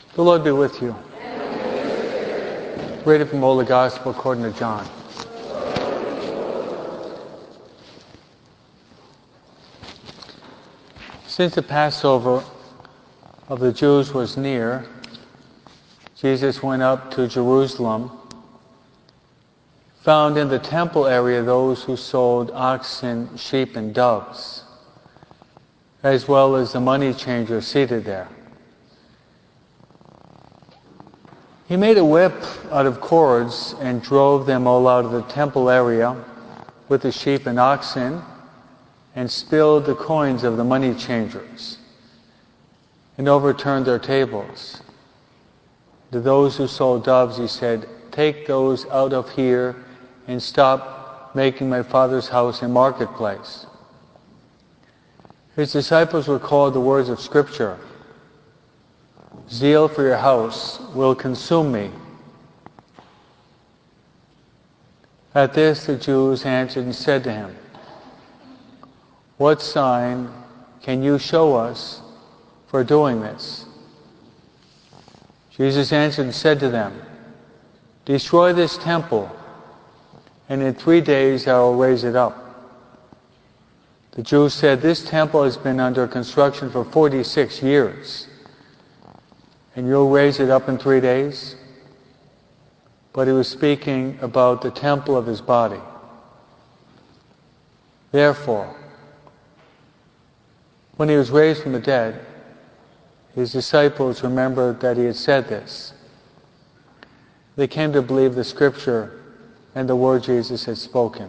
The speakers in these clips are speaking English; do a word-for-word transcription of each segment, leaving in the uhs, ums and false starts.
The Lord be with you. Reading from Holy Gospel according to John. Since the Passover of the Jews was near, Jesus went up to Jerusalem, found in the temple area those who sold oxen, sheep, and doves, as well as the money changers seated there. He made a whip out of cords and drove them all out of the temple area with the sheep and oxen, and spilled the coins of the money changers, and overturned their tables. To those who sold doves, he said, "Take those out of here and stop making my Father's house a marketplace." His disciples recalled the words of Scripture, "Zeal for your house will consume me." At this the Jews answered and said to him, "What sign can you show us for doing this?" Jesus answered and said to them, "Destroy this temple, and in three days I will raise it up." The Jews said, "This temple has been under construction for forty-six years, and you'll raise it up in three days?" But he was speaking about the temple of his body. Therefore, when he was raised from the dead, his disciples remembered that he had said this. They came to believe the Scripture and the word Jesus had spoken.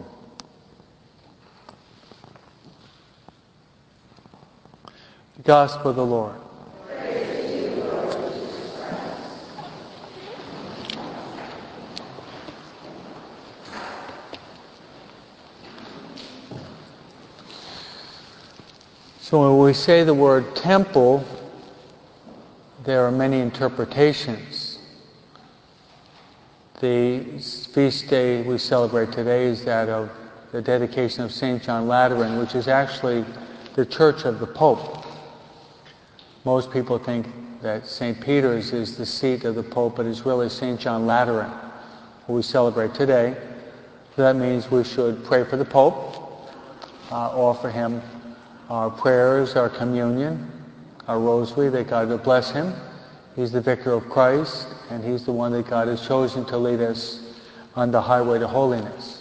The Gospel of the Lord. So when we say the word temple, there are many interpretations. The feast day we celebrate today is that of the dedication of Saint John Lateran, which is actually the church of the Pope. Most people think that Saint Peter's is the seat of the Pope, but it's really Saint John Lateran, who we celebrate today. So that means we should pray for the Pope, uh, offer him our prayers, our communion, our rosary, that God would bless him. He's the vicar of Christ, and he's the one that God has chosen to lead us on the highway to holiness.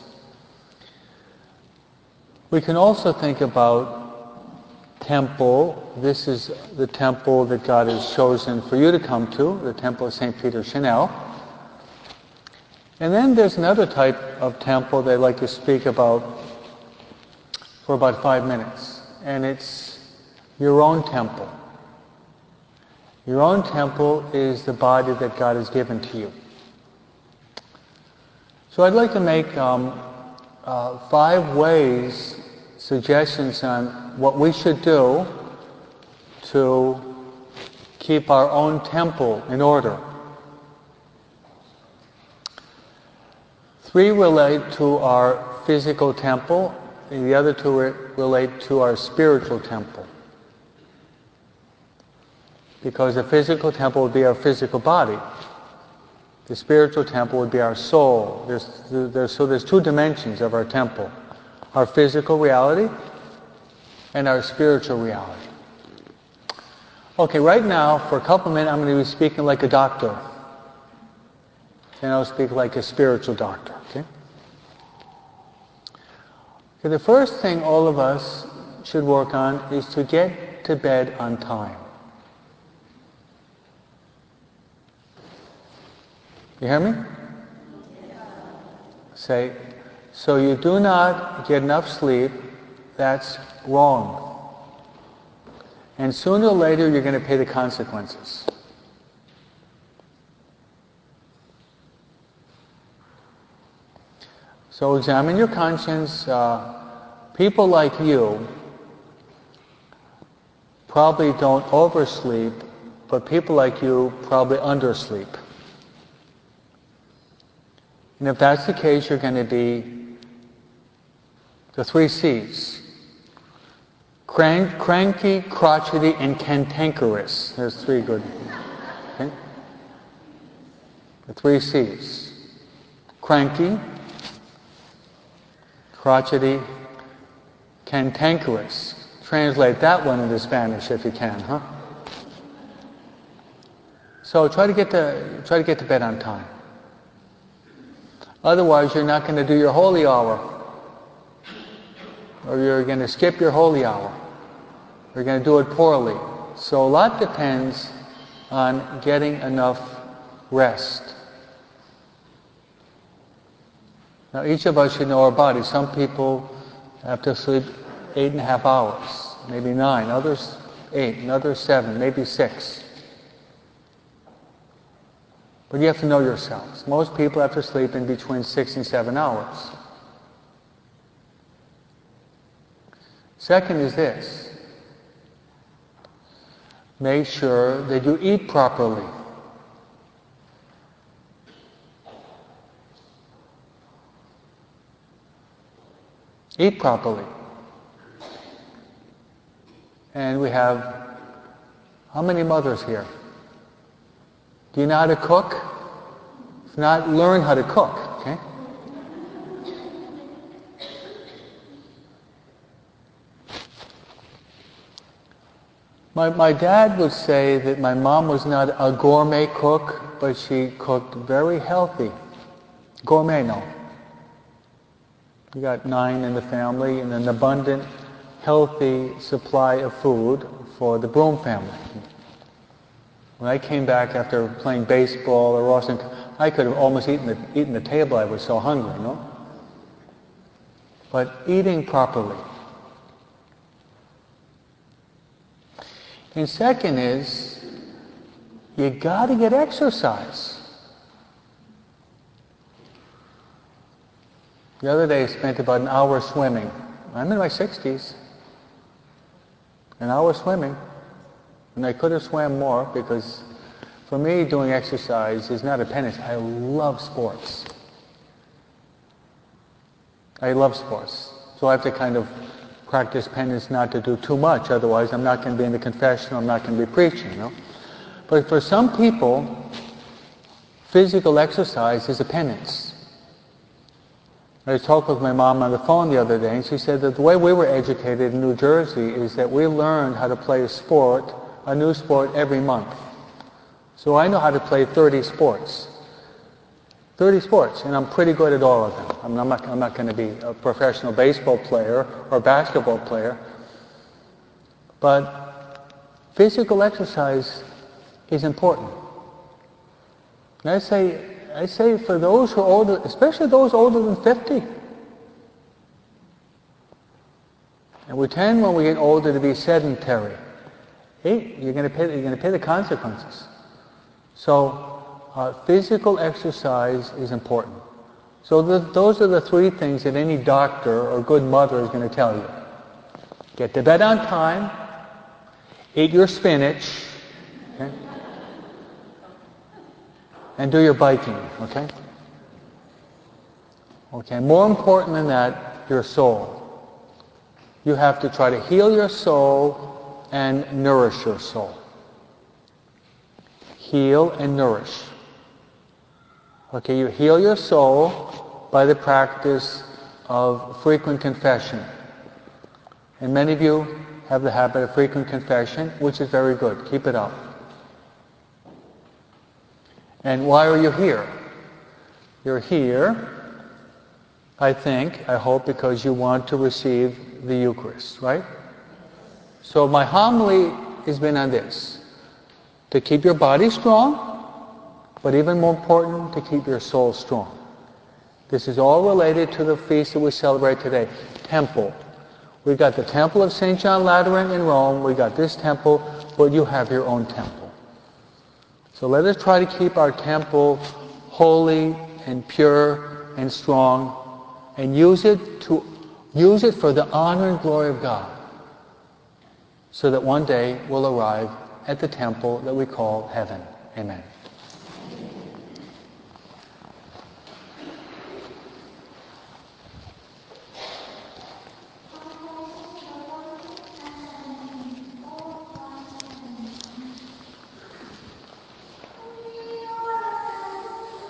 We can also think about temple. This is the temple that God has chosen for you to come to, the temple of Saint Peter Chanel. And then there's another type of temple that I'd like to speak about for about five minutes. And it's your own temple. Your own temple is the body that God has given to you. So I'd like to make um, uh, five ways, suggestions on what we should do to keep our own temple in order. Three relate to our physical temple, and the other two relate to our spiritual temple. Because the physical temple would be our physical body. The spiritual temple would be our soul. There's, there's, so there's two dimensions of our temple. Our physical reality and our spiritual reality. Okay, right now, for a couple of minutes, I'm going to be speaking like a doctor. And I'll speak like a spiritual doctor, okay? Okay, the first thing all of us should work on is to get to bed on time. You hear me? Say, so you do not get enough sleep, that's wrong. And sooner or later you're going to pay the consequences. So examine your conscience. Uh, people like you probably don't oversleep, but people like you probably undersleep. And if that's the case, you're going to be the three C's. Crank, cranky, crotchety, and cantankerous. There's three good. Okay? The three C's. Cranky, crotchety, cantankerous. Translate that one into Spanish if you can, huh? So try to get to try to get to bed on time. Otherwise, you're not going to do your holy hour, or you're going to skip your holy hour. You're going to do it poorly. So a lot depends on getting enough rest. Now, each of us should know our body. Some people have to sleep eight and a half hours, maybe nine. Others eight, and others seven, maybe six. But you have to know yourselves. Most people have to sleep in between six and seven hours. Second is this. Make sure that you eat properly. Eat properly. And we have, how many mothers here? Do you know how to cook? If not, learn how to cook, okay? My, my dad would say that my mom was not a gourmet cook, but she cooked very healthy. Gourmet, no. We got nine in the family and an abundant, healthy supply of food for the Broom family. When I came back after playing baseball or Austin, I could have almost eaten the, eaten the table. I was so hungry, you know? But eating properly. And second is, you got to get exercise. The other day I spent about an hour swimming. I'm in my sixties. An hour swimming. And I could have swam more because for me doing exercise is not a penance. I love sports. I love sports. So I have to kind of practice penance not to do too much. Otherwise I'm not going to be in the confessional, I'm not going to be preaching, you know. But for some people, physical exercise is a penance. I talked with my mom on the phone the other day, and she said that the way we were educated in New Jersey is that we learned how to play a sport, a new sport, every month. So I know how to play thirty sports. thirty sports, and I'm pretty good at all of them. I mean, I'm not, I'm not going to be a professional baseball player or basketball player, but physical exercise is important. And I say, I say for those who are older, especially those older than fifty. And we tend, when we get older, to be sedentary. Hey, you're going to pay, you're going to pay the consequences. So, uh, physical exercise is important. So the, those are the three things that any doctor or good mother is going to tell you. Get to bed on time. Eat your spinach. Okay? And do your biking, okay? Okay, more important than that, your soul. You have to try to heal your soul and nourish your soul. Heal and nourish. Okay, you heal your soul by the practice of frequent confession. And many of you have the habit of frequent confession, which is very good. Keep it up. And why are you here? You're here, I think, I hope, because you want to receive the Eucharist, right? So my homily has been on this. To keep your body strong, but even more important, to keep your soul strong. This is all related to the feast that we celebrate today. Temple. We got the Temple of Saint John Lateran in Rome. We got this temple, but you have your own temple. So let us try to keep our temple holy and pure and strong, and use it to use it for the honor and glory of God, so that one day we'll arrive at the temple that we call heaven. Amen.